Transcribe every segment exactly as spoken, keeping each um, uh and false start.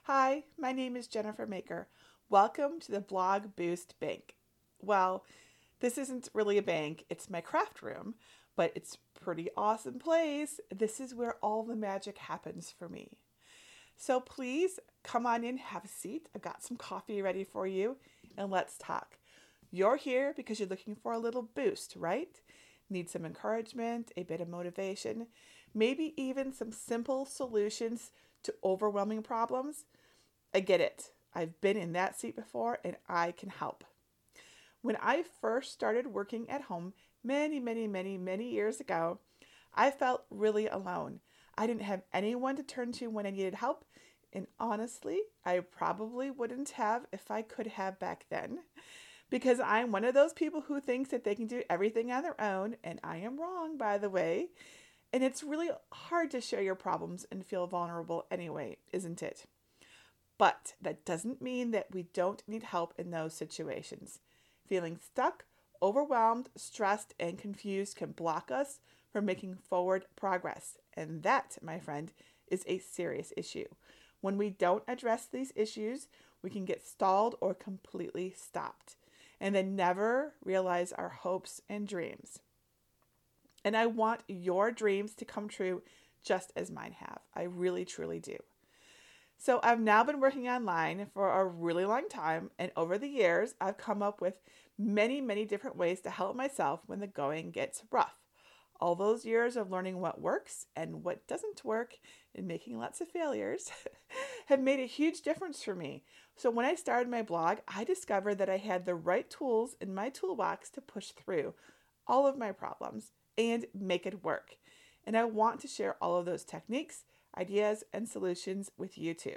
Hi, my name is Jennifer Maker. Welcome to the Blog Boost Bank. Well, this isn't really a bank, it's my craft room, but it's a pretty awesome place. This is where all the magic happens for me. So please come on in, have a seat. I've got some coffee ready for you, and let's talk. You're here because you're looking for a little boost, right? Need some encouragement, a bit of motivation, maybe even some simple solutions to overwhelming problems. I get it. I've been in that seat before and I can help. When I first started working at home many, many, many, many years ago, I felt really alone. I didn't have anyone to turn to when I needed help, and honestly, I probably wouldn't have if I could have back then. Because I'm one of those people who thinks that they can do everything on their own, and I am wrong, by the way. And it's really hard to share your problems and feel vulnerable anyway, isn't it? But that doesn't mean that we don't need help in those situations. Feeling stuck, overwhelmed, stressed, and confused can block us from making forward progress. And that, my friend, is a serious issue. When we don't address these issues, we can get stalled or completely stopped, and then never realize our hopes and dreams. And I want your dreams to come true just as mine have. I really, truly do. So I've now been working online for a really long time, and over the years, I've come up with many, many different ways to help myself when the going gets rough. All those years of learning what works and what doesn't work and making lots of failures have made a huge difference for me. So when I started my blog, I discovered that I had the right tools in my toolbox to push through all of my problems and make it work. And I want to share all of those techniques, ideas, and solutions with you too.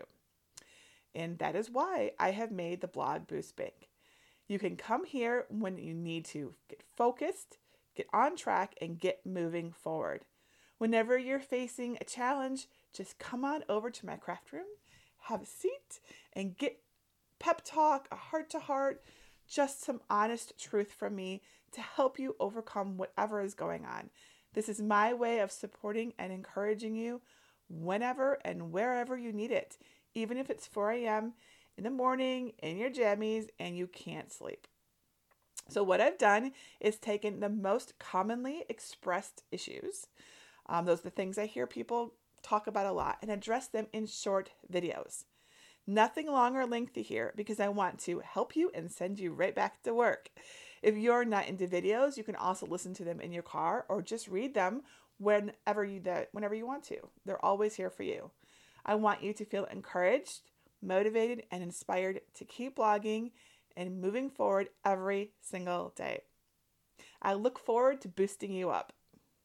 And that is why I have made the Blog Boost Bank. You can come here when you need to get focused, get on track, and get moving forward. Whenever you're facing a challenge, just come on over to my craft room, have a seat, and get pep talk, a heart to heart, just some honest truth from me to help you overcome whatever is going on. This is my way of supporting and encouraging you whenever and wherever you need it, even if it's four a.m. in the morning in your jammies and you can't sleep. So what I've done is taken the most commonly expressed issues, um, those are the things I hear people talk about a lot, and address them in short videos. Nothing long or lengthy here because I want to help you and send you right back to work. If you're not into videos, you can also listen to them in your car or just read them whenever you whenever you want to. They're always here for you. I want you to feel encouraged, motivated, and inspired to keep blogging and moving forward every single day. I look forward to boosting you up.